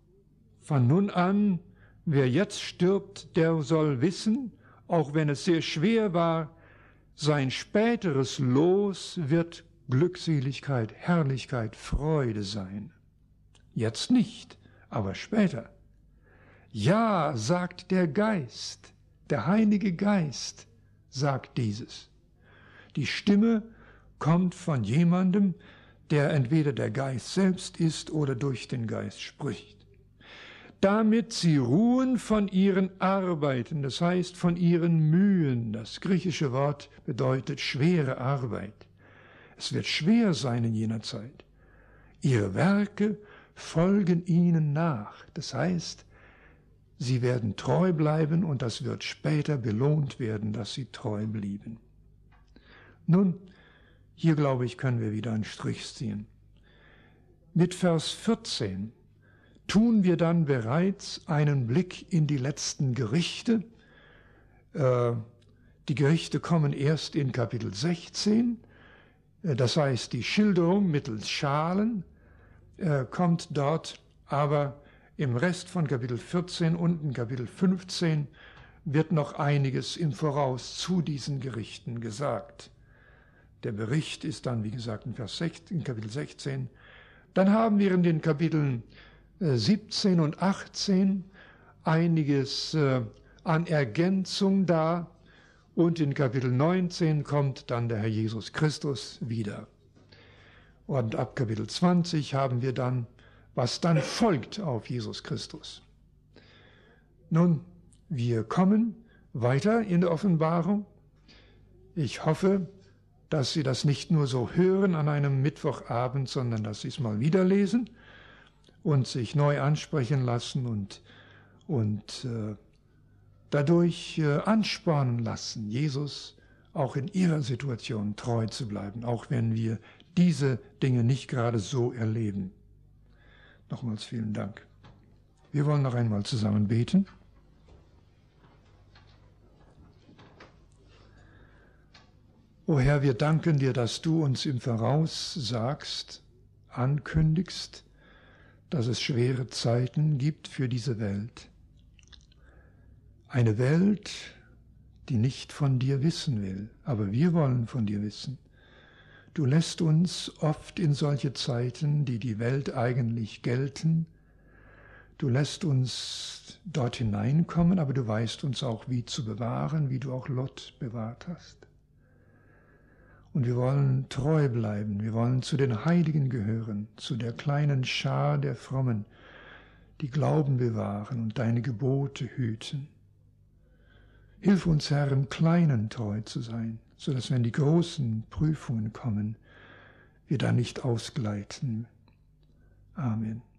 A: wer jetzt stirbt, der soll wissen, auch wenn es sehr schwer war, sein späteres Los wird Glückseligkeit, Herrlichkeit, Freude sein. Jetzt nicht, aber später. Ja, sagt der Geist, der Heilige Geist sagt dieses. Die Stimme kommt von jemandem, der entweder der Geist selbst ist oder durch den Geist spricht. Damit sie ruhen von ihren Arbeiten, das heißt von ihren Mühen. Das griechische Wort bedeutet schwere Arbeit. Es wird schwer sein in jener Zeit. Ihre Werke folgen ihnen nach. Das heißt, sie werden treu bleiben und das wird später belohnt werden, dass sie treu blieben. Nun, hier glaube ich, können wir wieder einen Strich ziehen. Mit Vers 14 tun wir dann bereits einen Blick in die letzten Gerichte. Die Gerichte kommen erst in Kapitel 16. Das heißt, die Schilderung mittels Schalen kommt dort, aber im Rest von Kapitel 14 und in Kapitel 15 wird noch einiges im Voraus zu diesen Gerichten gesagt. Der Bericht ist dann, wie gesagt, in Kapitel 16. Dann haben wir in den Kapiteln 17 und 18 einiges an Ergänzung da und in Kapitel 19 kommt dann der Herr Jesus Christus wieder. Und ab Kapitel 20 haben wir dann, was dann folgt auf Jesus Christus. Nun, wir kommen weiter in der Offenbarung. Ich hoffe, dass Sie das nicht nur so hören an einem Mittwochabend, sondern dass Sie es mal wieder lesen und sich neu ansprechen lassen und dadurch anspornen lassen, Jesus auch in ihrer Situation treu zu bleiben, auch wenn wir diese Dinge nicht gerade so erleben. Nochmals vielen Dank. Wir wollen noch einmal zusammen beten. O Herr, wir danken dir, dass du uns im Voraus sagst, ankündigst, dass es schwere Zeiten gibt für diese Welt. Eine Welt, die nicht von dir wissen will, aber wir wollen von dir wissen. Du lässt uns oft in solche Zeiten, die die Welt eigentlich gelten, du lässt uns dort hineinkommen, aber du weißt uns auch, wie zu bewahren, wie du auch Lot bewahrt hast. Und wir wollen treu bleiben, wir wollen zu den Heiligen gehören, zu der kleinen Schar der Frommen, die Glauben bewahren und deine Gebote hüten. Hilf uns, Herr, im Kleinen treu zu sein, so dass wenn die großen Prüfungen kommen, wir da nicht ausgleiten. Amen.